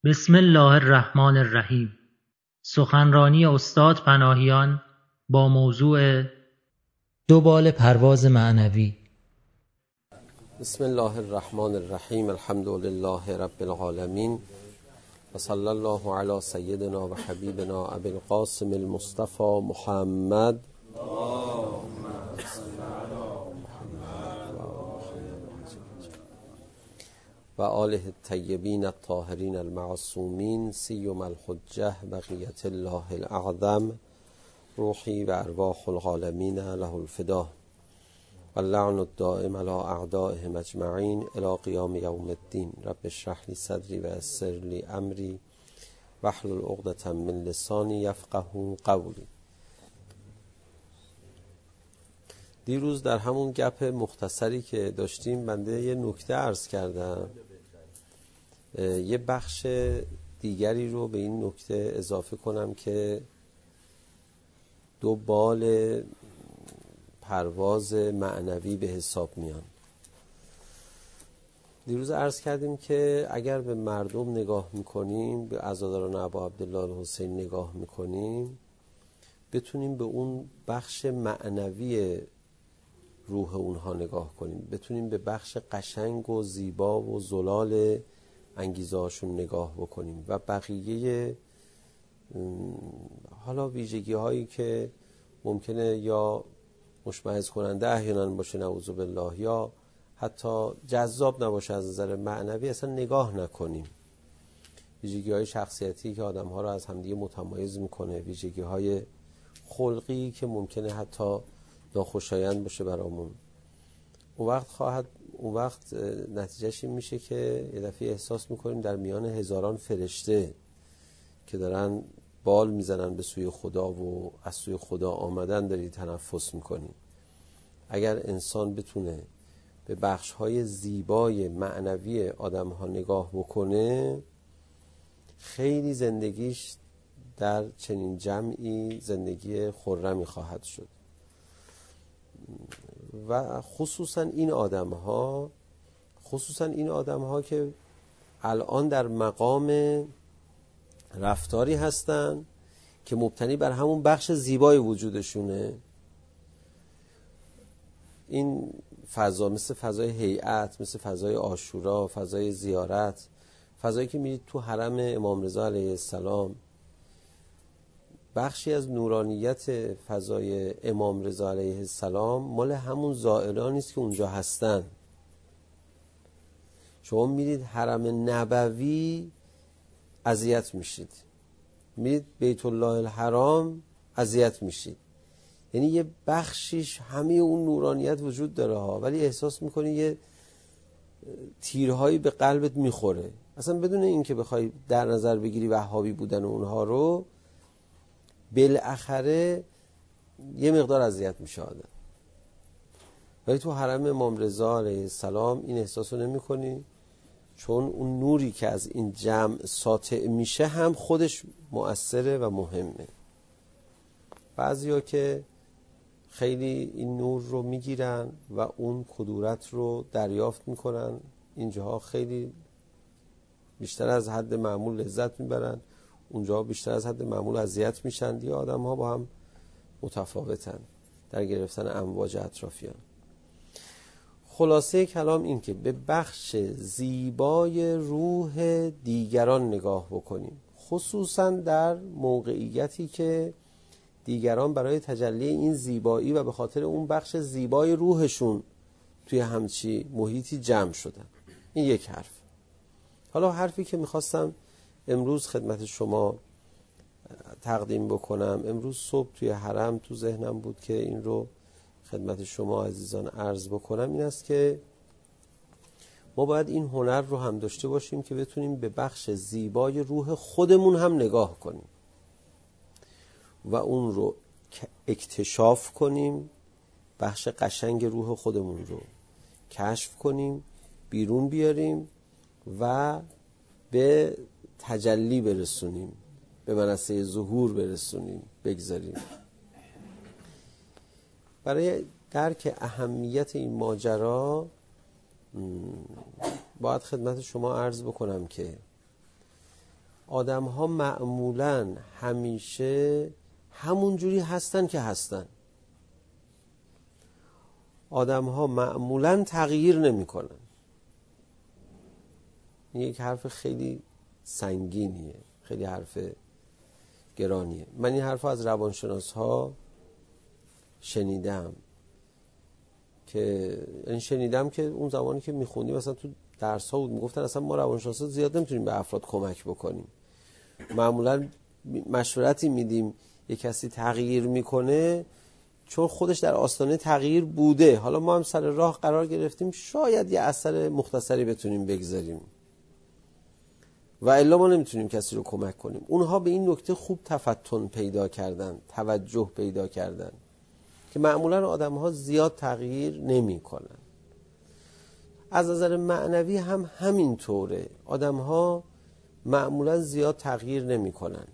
بسم الله الرحمن الرحیم. سخنرانی استاد پناهیان با موضوع دوبال پرواز معنوی. بسم الله الرحمن الرحیم. الحمد لله رب العالمین و صلی الله علی سیدنا و حبیبنا ابی القاسم المصطفى محمد و آله الطیبین الطاهرین المعصومین سیما الحجة بقیة الله الاعظم روحی و ارواح العالمین له الفدا و اللعن الدائم علی اعدائهم اجمعین الی قیام یوم الدین. رب اشرح لی صدری و یسر لی امری واحلل عقدة من لسانی یفقهوا قولی. دیروز در همون گپ مختصری که داشتیم بنده یه نکته عرض کردم، یه بخش دیگری رو به این نکته اضافه کنم که دو بال پرواز معنوی به حساب میان. دیروز عرض کردیم که اگر به مردم نگاه میکنیم، به عزاداران ابا عبدالله الحسین نگاه میکنیم، بتونیم به اون بخش معنوی روح اونها نگاه کنیم، بتونیم به بخش قشنگ و زیبا و زلال انگیزه هاشون نگاه بکنیم و بقیه حالا ویژگی هایی که ممکنه یا مشمئز کننده احیانا باشه نعوذ بالله یا حتی جذاب نباشه از نظر معنوی، اصلا نگاه نکنیم. ویژگی های شخصیتی که آدم ها رو از همدیگه متمایز میکنه، ویژگی های خلقی که ممکنه حتی ناخوشایند باشه برامون، اون وقت نتیجهش این میشه که یه دفعه احساس میکنیم در میان هزاران فرشته که دارن بال میزنن به سوی خدا و از سوی خدا آمدن داری تنفس میکنی. اگر انسان بتونه به بخش‌های زیبای معنوی آدم‌ها نگاه بکنه، خیلی زندگیش در چنین جمعی زندگی خرمی خواهد شد. و خصوصا این آدم‌ها که الان در مقام رفتاری هستن که مبتنی بر همون بخش زیبای وجودشونه. این فضا مثل فضای هیئت، مثل فضای عاشورا، فضای زیارت، فضایی که میرید تو حرم امام رضا علیه السلام، بخشی از نورانیت فضای امام رضا علیه السلام مال همون زائرانی است که اونجا هستن. شما میرید حرم نبوی اذیت میشید، میرید بیت الله الحرام اذیت میشید. یعنی یه بخشیش همه اون نورانیت وجود داره ها، ولی احساس میکنی یه تیرهایی به قلبت میخوره. اصلا بدون اینکه بخوای در نظر بگیری وهابی بودن اونها رو، بالاخره یه مقدار اذیت میشه آدم. ولی تو حرم امام رضا علیه السلام این احساس رو نمی کنی، چون اون نوری که از این جمع ساطع میشه هم خودش مؤثره و مهمه. بعضیا که خیلی این نور رو میگیرن و اون کدورت رو دریافت میکنن، اینجاها خیلی بیشتر از حد معمول لذت میبرن، اونجا بیشتر از حد معمول اذیت میشن. یا آدم ها با هم متفاوتن در گرفتن امواج اطرافیان. خلاصه کلام این که به بخش زیبای روح دیگران نگاه بکنیم، خصوصا در موقعیتی که دیگران برای تجلی این زیبایی و به خاطر اون بخش زیبای روحشون توی همچی محیطی جمع شدن. این یک حرف. حالا حرفی که میخواستم امروز خدمت شما تقدیم بکنم، امروز صبح توی حرم تو ذهنم بود که این رو خدمت شما عزیزان عرض بکنم، این است که ما باید این هنر رو هم داشته باشیم که بتونیم به بخش زیبای روح خودمون هم نگاه کنیم و اون رو اکتشاف کنیم، بخش قشنگ روح خودمون رو کشف کنیم، بیرون بیاریم و به تجلی برسونیم، به منصه ظهور برسونیم، بگذاریم. برای درک اهمیت این ماجرا باید خدمت شما عرض بکنم که آدم ها معمولاً همیشه همون جوری هستن که هستن. آدم ها معمولاً تغییر نمی کنن. این یک حرف خیلی سنگینیه، خیلی حرف گرانیه. من این حرف از روانشناس ها شنیدم که اون زمانی که میخوندی مثلا تو درس ها بود میگفتن اصلا ما روانشناسا زیاد نمیتونیم به افراد کمک بکنیم. معمولا مشورتی میدیم یک کسی تغییر میکنه چون خودش در آستانه تغییر بوده، حالا ما هم سر راه قرار گرفتیم، شاید یه اثر مختصری بتونیم بگذاریم و الا ما نمیتونیم کسی رو کمک کنیم. اونها به این نکته خوب تفتن پیدا کردن، توجه پیدا کردن که معمولا آدم ها زیاد تغییر نمی کنن. از نظر معنوی هم همین طوره، آدم ها معمولا زیاد تغییر نمی کنن.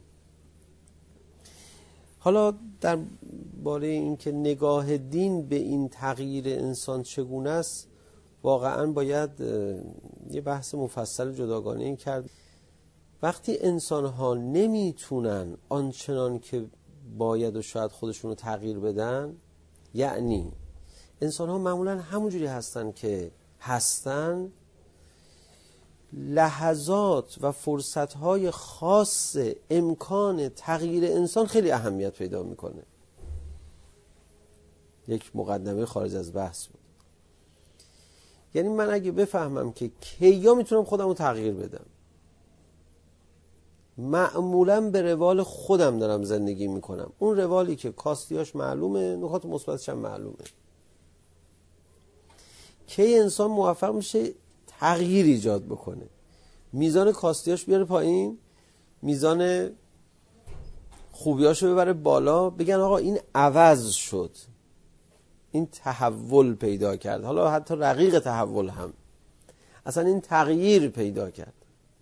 حالا در باره این که نگاه دین به این تغییر انسان چگونه است، واقعا باید یه بحث مفصل جداگانه کرد. وقتی انسان ها نمیتونن آنچنان که باید و شاید خودشون رو تغییر بدن، یعنی انسان ها معمولا همونجوری هستن که هستن، لحظات و فرصتهای خاص امکان تغییر انسان خیلی اهمیت پیدا میکنه. یک مقدمه خارج از بحث بود. یعنی من اگه بفهمم که کیا میتونم خودم رو تغییر بدم، معمولا به روال خودم دارم زندگی میکنم، اون روالی که کاستیاش معلومه، نکات مثبتش هم معلومه، کی انسان موفق میشه تغییر ایجاد بکنه، میزان کاستیاش بیاره پایین، میزان خوبیاشو ببره بالا، بگن آقا این عوض شد، این تحول پیدا کرد، حالا حتی رقیق تحول هم، اصلا این تغییر پیدا کرد.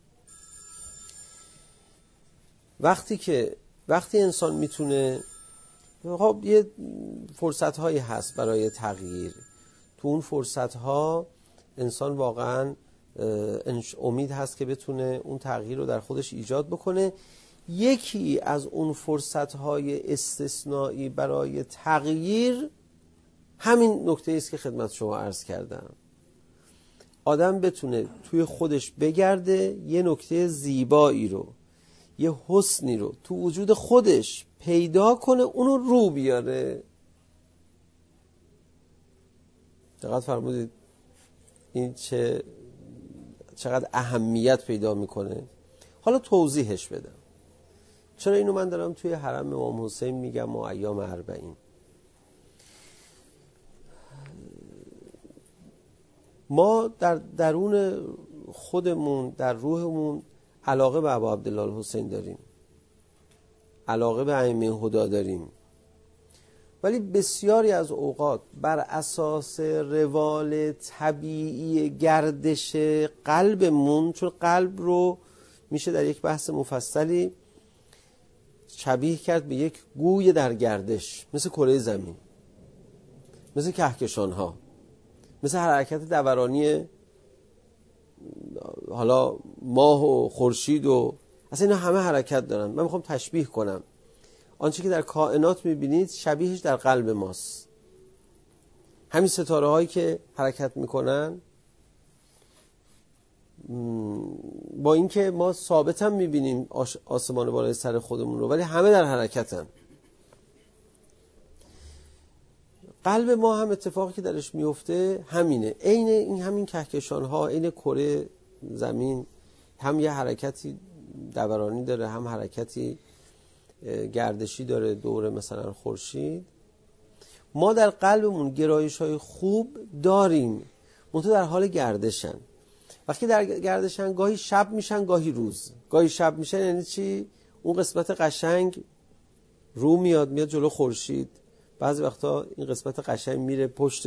وقتی انسان میتونه، خب یه فرصت هایی هست برای تغییر، تو اون فرصت ها انسان واقعا امید هست که بتونه اون تغییر رو در خودش ایجاد بکنه. یکی از اون فرصت های استثنایی برای تغییر همین نکته است که خدمت شما عرض کردم. آدم بتونه توی خودش بگرده، یه نکته زیبایی رو، یه حسنی رو تو وجود خودش پیدا کنه، اونو رو بیاره. دقت فرمودید این چقدر اهمیت پیدا میکنه. حالا توضیحش بدم چرا اینو من دارم توی حرم امام حسین میگم و ایام 40. ما در درون خودمون، در روحمون علاقه به ابا عبدالله الحسین داریم، علاقه به ائمه هدی داریم، ولی بسیاری از اوقات بر اساس روال طبیعی گردش قلبمون، چون قلب رو میشه در یک بحث مفصلی شبیه کرد به یک گوی در گردش، مثل کره زمین، مثل کهکشان ها، مثل حرکت دورانی حالا ماه و خورشید و اصلا اینا همه حرکت دارن. من میخوام تشبیه کنم آنچه که در کائنات میبینید شبیهش در قلب ماست. همین ستاره هایی که حرکت میکنن، با اینکه ما ثابت هم میبینیم آسمان بالای سر خودمون رو، ولی همه در حرکتن. قلب ما هم اتفاقی که درش میفته همینه، عین این همین کهکشان ها، عین کره زمین، هم یه حرکتی دورانی داره، هم حرکتی گردشی داره دور مثلا خورشید. ما در قلبمون گرایش های خوب داریم، منتها در حال گردشن. وقتی در گردشن گاهی شب میشن گاهی روز. گاهی شب میشن یعنی چی؟ اون قسمت قشنگ رو میاد جلو خورشید، بعضی وقتا این قسمت قشنگ میره پشت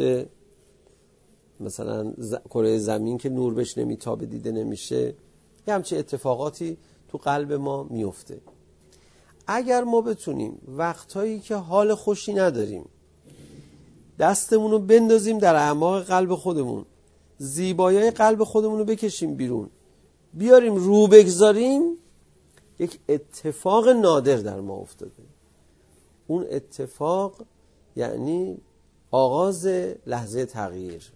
مثلا کره زمین که نور بهش نمیتابه، دیده نمیشه. یه همچین اتفاقاتی تو قلب ما میفته. اگر ما بتونیم وقتایی که حال خوشی نداریم دستمون رو بندازیم در اعماق قلب خودمون، زیبایی‌های قلب خودمون رو بکشیم بیرون، بیاریم رو بگذاریم، یک اتفاق نادر در ما افتاده. اون اتفاق یعنی آغاز لحظه تغییر.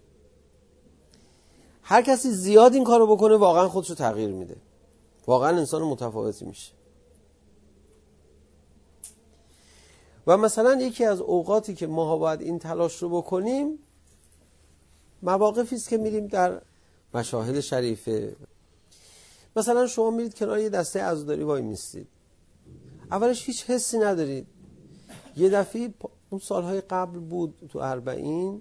هر کسی زیاد این کارو بکنه واقعا خودشو تغییر میده، واقعا انسان متفاوتی میشه. و مثلا یکی از اوقاتی که ما باید این تلاش رو بکنیم مواقفی است که میریم در مشاهد شریفه. مثلا شما میرید کنار یه دسته عزاداری وای میستید، اولش هیچ حسی ندارید. یه دفعه اون سالهای قبل بود تو 40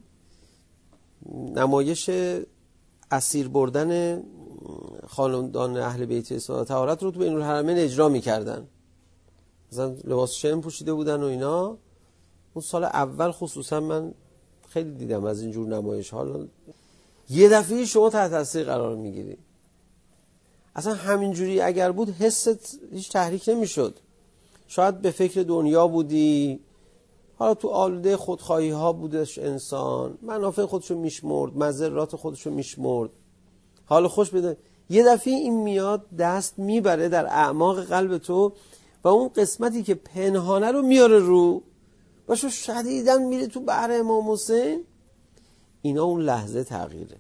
نمایش اسیر بردن خاندان اهل بیت اسلام و طهارت رو تو بین الحرمین اجرا میکردن، مثلا لباس شرم پوشیده بودن و اینا. اون سال اول خصوصا من خیلی دیدم از این جور نمایش ها. یه دفعه شما تحت تاثیر قرار میگیری. اصلا همینجوری اگر بود حست هیچ تحریک نمیشد. شاید به فکر دنیا بودی، حالا تو آلوده خودخواهی ها بودش انسان، منافع خودشو میشمرد، مضرات خودشو میشمرد، حال خوش بده. یه دفعه این میاد دست میبره در اعماق قلب تو و اون قسمتی که پنهانه رو میاره رو باشو شدیدن میره تو بحر امام حسین. اینا اون لحظه تغییره.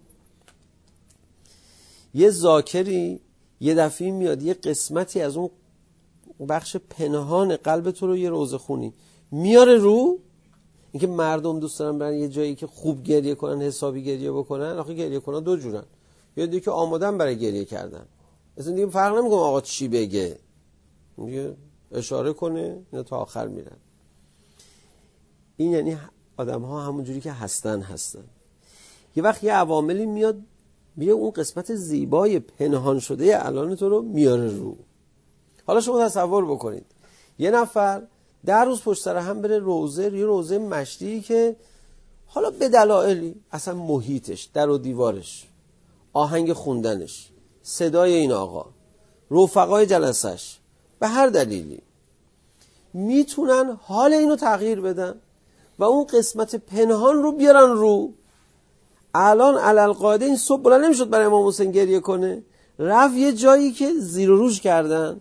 یه ذاکری یه دفعه میاد یه قسمتی از اون بخش پنهان قلب تو رو، یه روزه خونی میاره رو. اینکه مردم دوست دارن برن یه جایی که خوب گریه کنن، حسابی گریه بکنن. آخه گریه کنن دو جورن، یا دیگه که آمادن برای گریه کردن، اصلا دیگه فرق نمیکنه آقا چی بگه، دیگه اشاره کنه اینا تا آخر میرن. این یعنی آدم ها همون جوری که هستن. یه وقت یه عواملی میاد اون قسمت زیبای پنهان شده الان تو رو میاره رو. حالا شما تصور بکنید یه نفر 10 روز پشت سر هم بره یه روزه مشتی که حالا به دلایلی اصلا محیطش، در و دیوارش، آهنگ خوندنش، صدای این آقا، رفقای جلسش، به هر دلیلی میتونن حال اینو تغییر بدن و اون قسمت پنهان رو بیارن رو. الان علالقاعده این صبح بلند نمیشد برای امام حسین گریه کنه، رفت یه جایی که زیر و روش کردن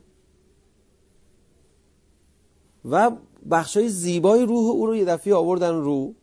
و بخشای زیبای روح او رو یه دفعه آوردن رو.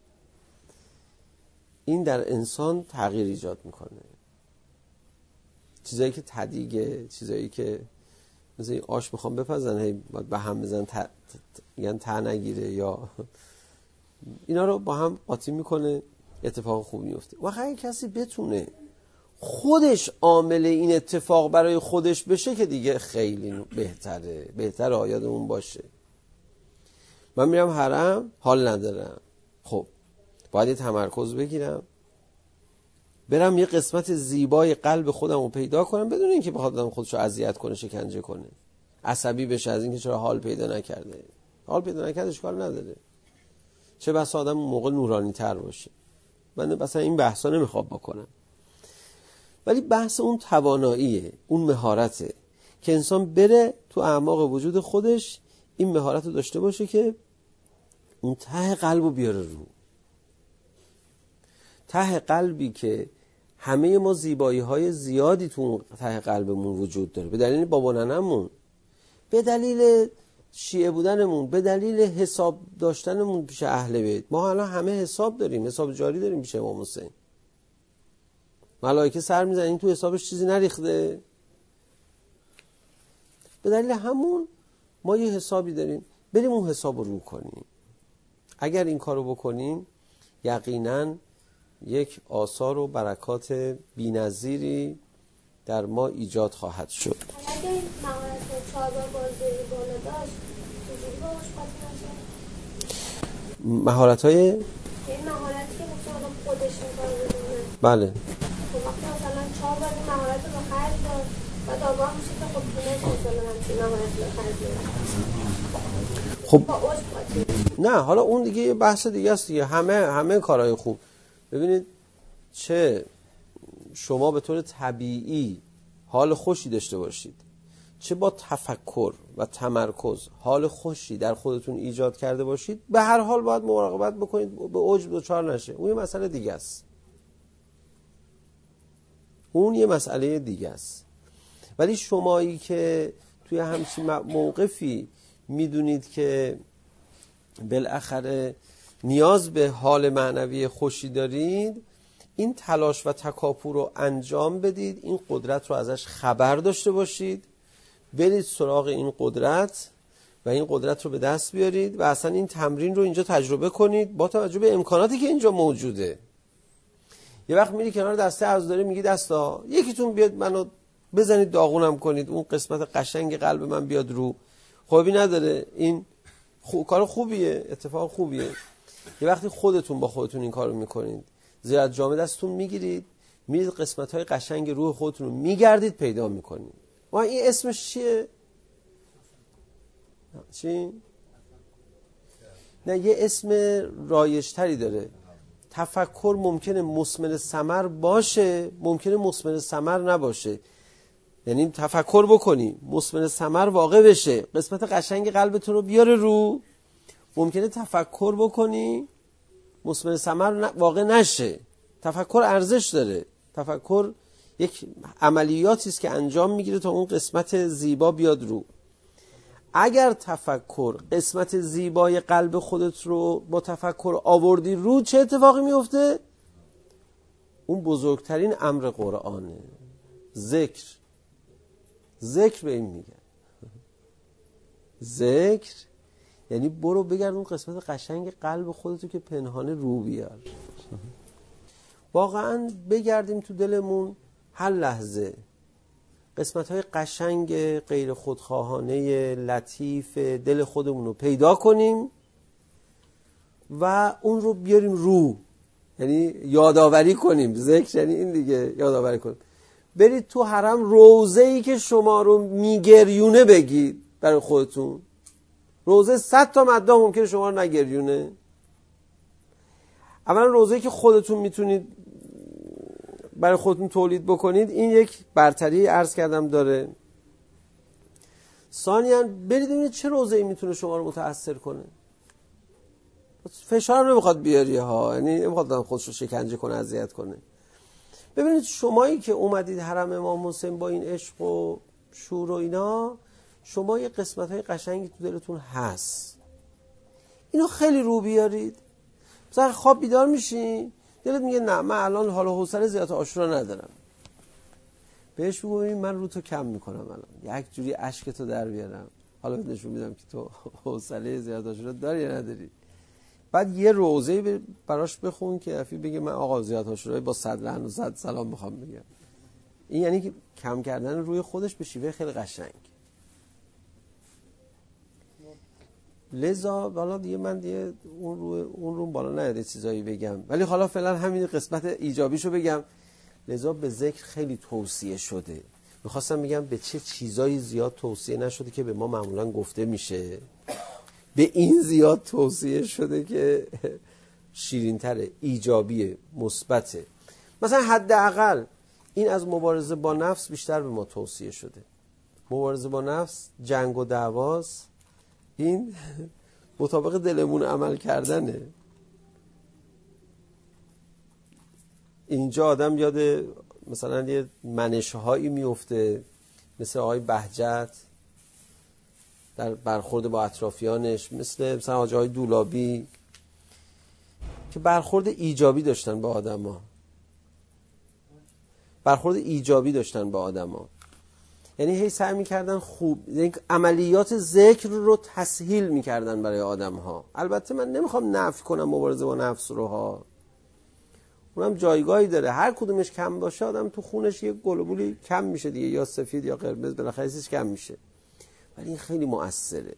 این در انسان تغییر ایجاد میکنه. چیزایی که تدیگه، چیزایی که مثل آش میخوام بپزن هی به هم بزن یعنی ته نگیره، یا اینا رو با هم قاطی میکنه، اتفاق خوبی میفته. و اگه کسی بتونه خودش عامل این اتفاق برای خودش بشه که دیگه خیلی بهتره آیادمون باشه. من میرم حرم حال ندارم، خب باید یه تمرکز بگیرم، برم یه قسمت زیبای قلب خودم رو پیدا کنم بدون اینکه بخواد آدم خودش رو اذیت کنه، شکنجه کنه، عصبی بشه از اینکه چرا حال پیدا نکرده. حال پیدا نکرده اشکال نداره، چه بس آدم اون موقع نورانی تر باشه. من مثلا این بحثا نمیخوام بکنم، ولی بحث اون تواناییه، اون مهارته که انسان بره تو اعماق وجود خودش این مهارت رو داشته باشه که اون ته قلب رو بیاره رو. ته قلبی که همه ما زیبایی های زیادی تو اون ته قلبمون وجود داره، به دلیل بابا ننمون، به دلیل شیعه بودنمون، به دلیل حساب داشتنمون پیش اهل بیت. ما الان همه حساب داریم، حساب جاری داریم پیش امام حسین. ملائکه سر میزنن این تو حسابش چیزی نریخته، به دلیل همون ما یه حسابی داریم، بریم اون حساب رو کنیم. اگر این کارو بکنیم یقینا یک آثار و برکات بی‌نظیری در ما ایجاد خواهد شد. اگر این مهارت چهاربار بازدهی بالا داشت چجوری باهاش قاطی نشه؟ مهارت‌های این مهارتی که مثلا خودش می‌کنه بدونه. بله. خب وقتی مثلا 4 بار این مهارت رو به خرج داد و آگاه میشه که خب تونست مثلا همچین مهارت رو خرج داد. خب با عشق قاطی. نه، حالا اون دیگه یه بحث دیگه است دیگه. همه کارهای خوب، ببینید چه شما به طور طبیعی حال خوشی داشته باشید، چه با تفکر و تمرکز حال خوشی در خودتون ایجاد کرده باشید، به هر حال باید مراقبت بکنید به عجب دچار نشه. اون یه مسئله دیگه است. ولی شمایی که توی همچین موقفی میدونید که بالاخره نیاز به حال معنوی خوشی دارید، این تلاش و تکاپو رو انجام بدید، این قدرت رو ازش خبر داشته باشید، برید سراغ این قدرت و این قدرت رو به دست بیارید و اصلا این تمرین رو اینجا تجربه کنید با توجه به امکاناتی که اینجا موجوده. یه وقت میری کنار دسته عزاداری میگی دستا یکیتون بیاد منو بزنید داغونم کنید، اون قسمت قشنگ قلب من بیاد رو. خوبی نداره، این کار خوبیه، اتفاق خوبیه. یه وقتی خودتون با خودتون این کارو میکنید، زیرا جامعه دستتون میگیرید، میرید قسمت‌های قشنگ روح خودتون رو میگردید پیدا میکنید. و این اسمش چیه؟ چی؟ نه، یه اسم رایج‌تری داره. تفکر ممکنه مثمر ثمر باشه، ممکنه مثمر ثمر نباشه. یعنی تفکر بکنی مثمر ثمر واقع بشه، قسمت قشنگ قلبتون رو بیاره رو. ممکنه تفکر بکنی مثمر ثمر واقع نشه. تفکر ارزش داره. تفکر یک عملیاتی است که انجام میگیره تا اون قسمت زیبا بیاد رو. اگر تفکر قسمت زیبای قلب خودت رو با تفکر آوردی رو، چه اتفاقی میفته؟ اون بزرگترین امر قرآنه، ذکر. ذکر به این میگن. ذکر یعنی برو بگرد اون قسمت قشنگ قلب خودتو که پنهانه رو بیار. واقعا بگردیم تو دلمون هر لحظه قسمت‌های قشنگ غیر خودخواهانه لطیف دل خودمون رو پیدا کنیم و اون رو بیاریم رو. یعنی یادآوری کنیم. ذکر یعنی این دیگه، یادآوری کنیم. برید تو حرم روضه‌ای که شما رو میگریونه بگید برای خودتون. روضه 100 تا مداح ممکنه شما رو نگریونه. اولا روضه‌ای که خودتون میتونید برای خودتون تولید بکنید، این یک برتری عرض کردم داره. ثانیاً برید ببینید چه روضه‌ای میتونه شما رو متأثر کنه. فشار نمیخواد بیاری ها، یعنی نمیخواد خودش رو شکنجه کنه، اذیت کنه. ببینید شمایی که اومدید حرم امام حسین با این عشق و شور و اینا، شما یه قسمت‌های قشنگی تو دلتون هست، اینو خیلی رو بیارید. مثلا خواب بیدار میشی، دلت میگه نه من الان حال و حوصله زیارت عاشورا ندارم، بهش بگو من رو تو کم میکنم، الان یک جوری اشکتو در بیارم، حالا نشون میدم که تو حوصله زیارت عاشورا داری یا نداری. بعد یه روضه براش بخون که افی بگه من آقا زیارت عاشورا با 100 لعن و 100 سلام میخوام بگم. این یعنی که کم کردن روی خودش به شیوه خیلی قشنگ. لذا حالا دیگه من دیگه اون رو بالا نیاد چیزایی بگم، ولی حالا فعلا همین قسمت ایجابیشو بگم. لذا به ذکر خیلی توصیه شده. میخواستم بگم به چه چیزایی زیاد توصیه نشده که به ما معمولا گفته میشه، به این زیاد توصیه شده که شیرین‌تره، ایجابیه، مثبته. مثلا حداقل این از مبارزه با نفس بیشتر به ما توصیه شده. مبارزه با نفس جنگ و دعواست، این مطابق دلمون عمل کردنه. اینجا آدم یاد مثلا یه منش‌هایی میفته، مثل آقای بهجت در برخورد با اطرافیانش، مثلا آقای دولابی که برخورد ایجابی داشتن با آدم‌ها. برخورد ایجابی داشتن با آدم‌ها. یعنی هی سعی می‌کردن خوب، یعنی عملیات ذکر رو تسهیل می‌کردن برای آدم‌ها. البته من نمی‌خوام نفی کنم مبارزه با نفس رو ها. اونم جایگاهی داره. هر کدومش کم باشه آدم تو خونش یه گلوبولی کم میشه دیگه، یا سفید یا قرمز، بالاخره چیزش کم میشه. ولی این خیلی مؤثره.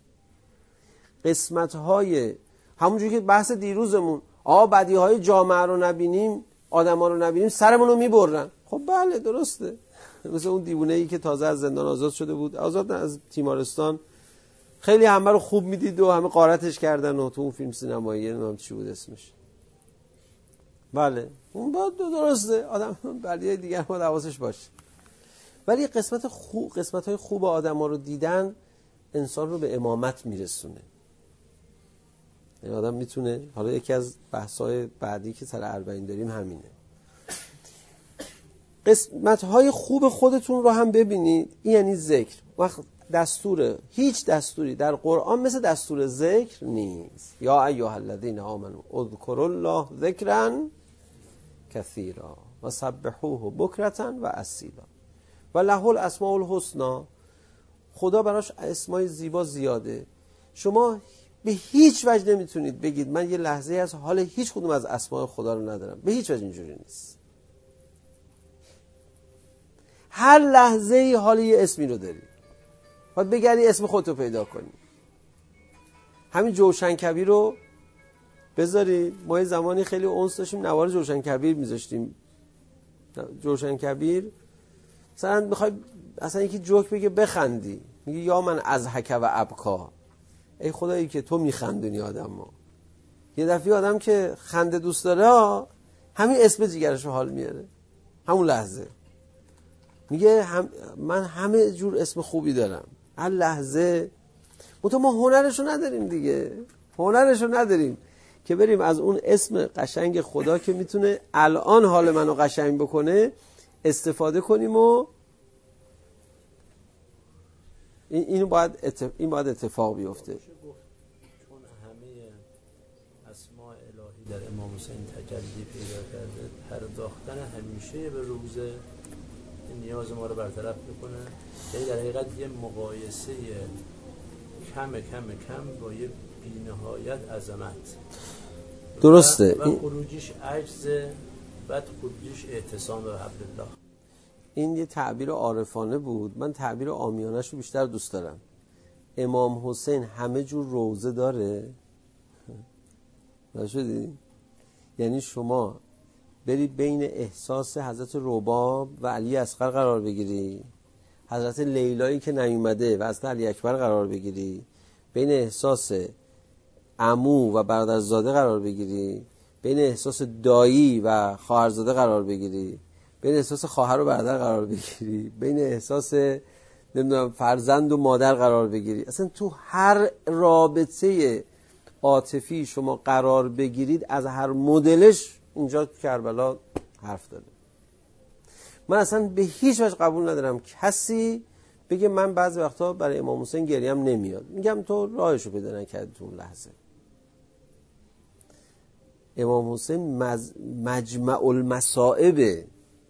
قسمت‌های همونجوری که بحث دیروزمون بدی‌های جامعه رو نبینیم، آدم‌ها رو نبینیم، سرمون رو می‌برن. خب بله درسته. مثل اون دیوونه‌ای که تازه از زندان آزاد شده بود، آزاد از تیمارستان، خیلی همه رو خوب میدید و همه غارتش کردن و تو اون فیلم سینمایی نمیدونم چی بود اسمش. بله اون باید درسته، آدم بلیه دیگر ما حواسش باشه. ولی قسمت‌های خوب آدم‌ها رو دیدن انسان رو به امامت میرسونه. یعنی آدم میتونه، حالا یکی از بحث‌های بعدی که سر 40 داریم همینه، قسمت‌های خوب خودتون رو هم ببینید. این یعنی ذکر. وقت دستور، هیچ دستوری در قرآن مثل دستور ذکر نیست. یا ایها الذین آمنوا اذکروا الله ذکرا کثیرا و سبحوه بکرة و اصیلا و له الاسماء الحسنی. خدا براش اسمای زیبا زیاده. شما به هیچ وجه نمیتونید بگید من یه لحظه از حال هیچ کدوم از اسماء خدا رو ندارم. به هیچ وجه اینجوری نیست. هر لحظه ای حال یه اسمی رو داری، باید بگردی اسم خودتو پیدا کنی. همین جوشن کبیر رو بذاری. ما یه زمانی خیلی اونس داشتیم نوار جوشن کبیر میذاشتیم. جوشن کبیر مثلا میخوای اصلا یکی جوک بگه بخندی، میگه یا من اضحک و ابکا، ای خدایی که تو میخندونی آدم. ما یه دفعه آدم که خنده دوست داره همین اسم جیگرش رو حال میاره همون لحظه. میگه من همه جور اسم خوبی دارم هر لحظه. ما هنرشو نداریم دیگه، هنرشو نداریم که بریم از اون اسم قشنگ خدا که میتونه الان حال منو قشنگ بکنه استفاده کنیم و این باید اتفاق بیفته. چون همه اسماء الهی در امام حسین تجلی پیدا کرده، پرداختن همیشه به روزه نیاز ما رو برطرف بکنه. یعنی در حقیقت یه مقایسه کم با یه بی‌نهایت عظمت. درسته. و خروجیش عجز، بعد خروجیش اعتصام به حبل الله. این یه تعبیر عارفانه بود. من تعبیر عامیانه‌ش رو بیشتر دوست دارم. امام حسین همه جور روزه داره. نشدی؟ یعنی شما بری بین احساس حضرت رباب و علی اصغر قرار بگیری، حضرت لیلایی که نیومده و حضرت علی اکبر قرار بگیری، بین احساس عمو و برادرزاده قرار بگیری، بین احساس دایی و خواهرزاده قرار بگیری، بین احساس خواهر و برادر قرار بگیری، بین احساس نمیدونم فرزند و مادر قرار بگیری. اصلا تو هر رابطه عاطفی شما قرار بگیرید از هر مدلش اینجا کربلا حرف داره. من اصلا به هیچ وجه قبول ندارم کسی بگه من بعضی وقتا برای امام حسین گریم نمیاد. میگم تو راهشو پیدا نکردی تو اون لحظه. امام حسین مجمع المصائبه.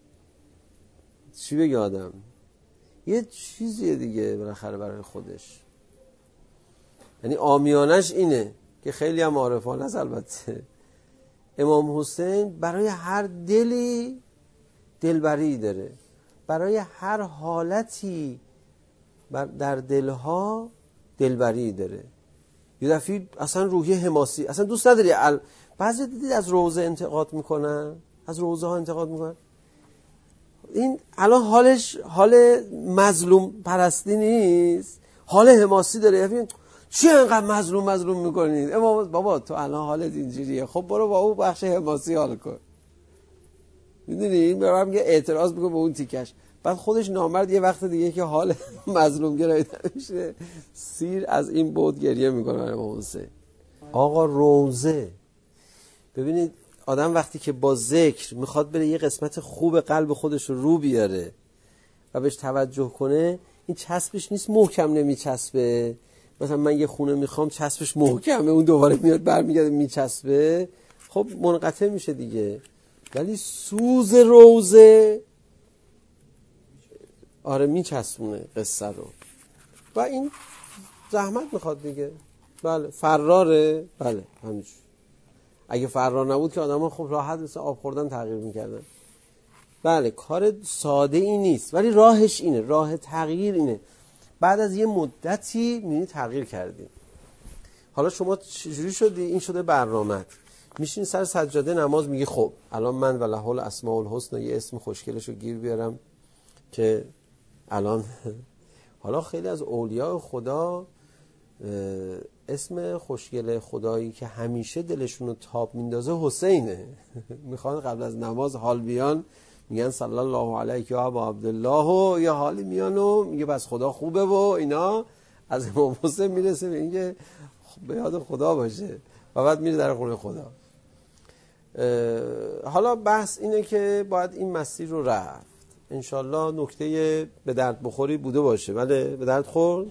چی بگه آدم؟ یه چیزیه دیگه بالاخره برای خودش. یعنی عامیانش اینه که خیلی هم عارفانه است. البته امام حسین برای هر دلی دلبری داره، برای هر حالتی در دلها دلبری داره. یه دفعه اصلا روحیه حماسی اصلا دوست نداری. بعضی دیدید از روزه انتقاد میکنن، از روزه ها انتقاد میکنن. این الان حالش حال مظلوم پرستی نیست، حال حماسی داره. چی انقدر مظلوم میکنید؟ امام بابا تو الان حالت اینجوریه، خب برو با اون بخش حماسی حال کن. میدونی این برام میگه اعتراض میکنه به اون تیکش، بعد خودش نامرد یه وقت دیگه که حال مظلوم گرایی میشه سیر از این بود گریه میکنه برای امام حسین. آقا روزه ببینید آدم وقتی که با ذکر میخواد بره یه قسمت خوب قلب خودش رو بیاره و بهش توجه کنه، این چسبش نیست محکم نمیچسبه. مثلا من یه خونه میخوام چسبش محکمه، اون دوباره میاد برمیگرده میچسبه، خب منقطع میشه دیگه. ولی سوز روزه آره میچسبونه قصه رو و این زحمت میخواد دیگه. بله فراره، بله همینجور. اگه فرار نبود که آدم ها خب راحت مثل آب خوردن تغییر میکردن. بله کار ساده ای نیست ولی راهش اینه، راه تغییر اینه. بعد از یه مدتی میبینی تغییر کردی. حالا شما چجوری شدی؟ این شده برنامه‌ت. میشینی سر سجاده نماز میگی خب الان من وله الاسماء الحسنی یه اسم خوشگلشو گیر بیارم که الان حالا خیلی از اولیاء خدا اسم خوشگل خدایی که همیشه دلشون رو تاب میندازه حسینه. میخوان قبل از نماز حال بیان میگن صلی الله علیه و ابا عبدالله و یه حالی میان و میگه بس خدا خوبه و اینا. از امام حسین میرسه به اینکه به یاد خدا باشه و بعد میره در خونه خدا. حالا بحث اینه که باید این مسیر رو رفت. انشالله نکته به درد بخوری بوده باشه. بله به درد خورد؟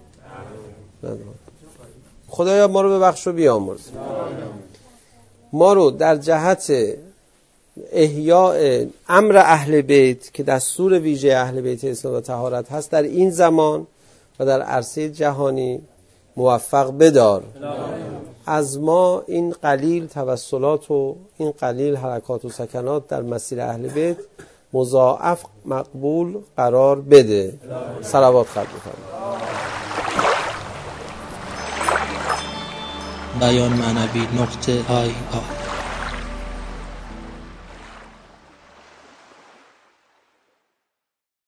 خدایا ما رو ببخش و بیامرز. ما رو در جهت احیاء امر اهل بیت که دستور ویژه اهل بیت اسلام و طهارت هست در این زمان و در عرصه جهانی موفق بدار. از ما این قلیل توسلات و این قلیل حرکات و سکنات در مسیر اهل بیت مضاعف مقبول قرار بده. صلوات ختم کنید. بیان معنوی .IR